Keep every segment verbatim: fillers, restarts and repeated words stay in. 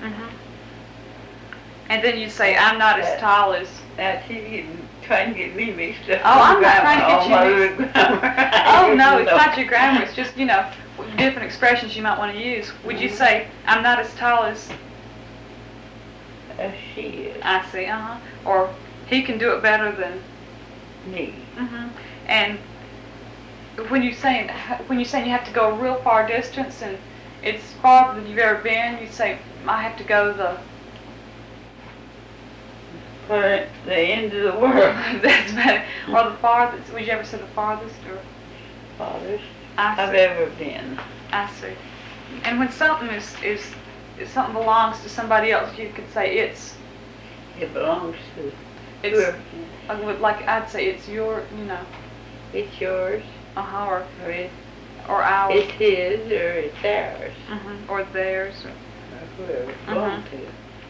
Mhm. And then you say, I'm not as tall as. Now she's getting, trying to get me mixed up. Oh, I'm not trying to get you mixed up. Oh no, it's not your grammar. It's just, you know, different expressions you might want to use. Would you say, I'm not as tall as? As she is. I see. Uh huh. Or he can do it better than me. Mhm. And when you saying when you saying you have to go a real far distance and it's farther than you've ever been, you say I have to go the. For the end of the world. That's better. Or the farthest. Would you ever say the farthest or? Farthest I I've see. ever been. I see. And when something is is if something belongs to somebody else, you could say it's. It belongs to It's whoever. like, like I'd say it's your, you know. It's yours. Uh huh. Or Or it, or ours. it's his or it's ours. Mhm. Or theirs. Or, Or whoever it belongs to.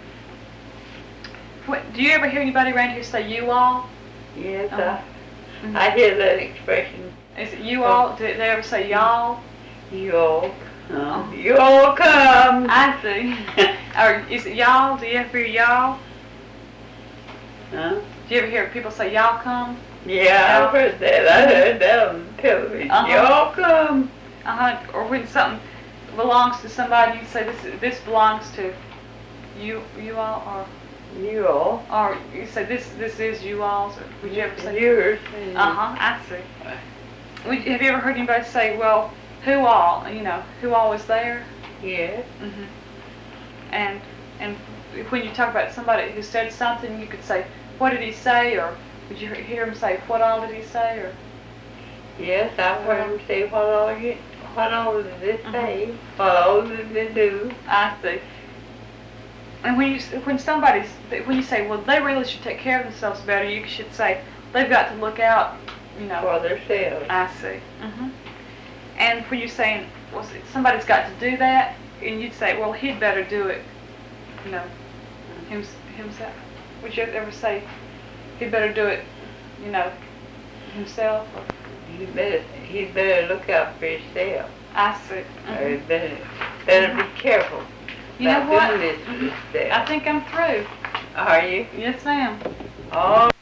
what, do you ever hear anybody around here say you all? Yes, Uh-huh. I, Mhm. I hear that expression. Is it you all? Do they ever say y'all? You all come. Oh. You all come. I see. Or is it y'all? Do you ever hear y'all? Huh? Do you ever hear people say y'all come? Yeah, I've heard that. I heard that on television. Uh-huh. You all come. Uh huh. Or when something belongs to somebody, you say this this belongs to you you all, or You all. or you say this this is you all's. Or would you ever say? Yours. Uh huh. I see. Would, have you ever heard anybody say, well, who all? You know, who all was there? Yes. Mhm. And and when you talk about somebody who said something, you could say, what did he say? Or would you hear him say, what all did he say? Or Yes, I've heard him say, what all you, what all did it Mhm. say? What all did it do? I see. And when you when somebody's when you say, well, they really should take care of themselves better, you should say they've got to look out, you know. For themselves. I see. Mhm. And when you're saying, well, somebody's got to do that, and you'd say, well, he'd better do it, you know, him, himself. Would you ever say he'd better do it, you know, himself? Or? He better, he better look out for himself. I see. Or he Mhm. better, better be careful. You know about what? doing this to Mhm. himself. I think I'm through. Are you? Yes, ma'am. Oh.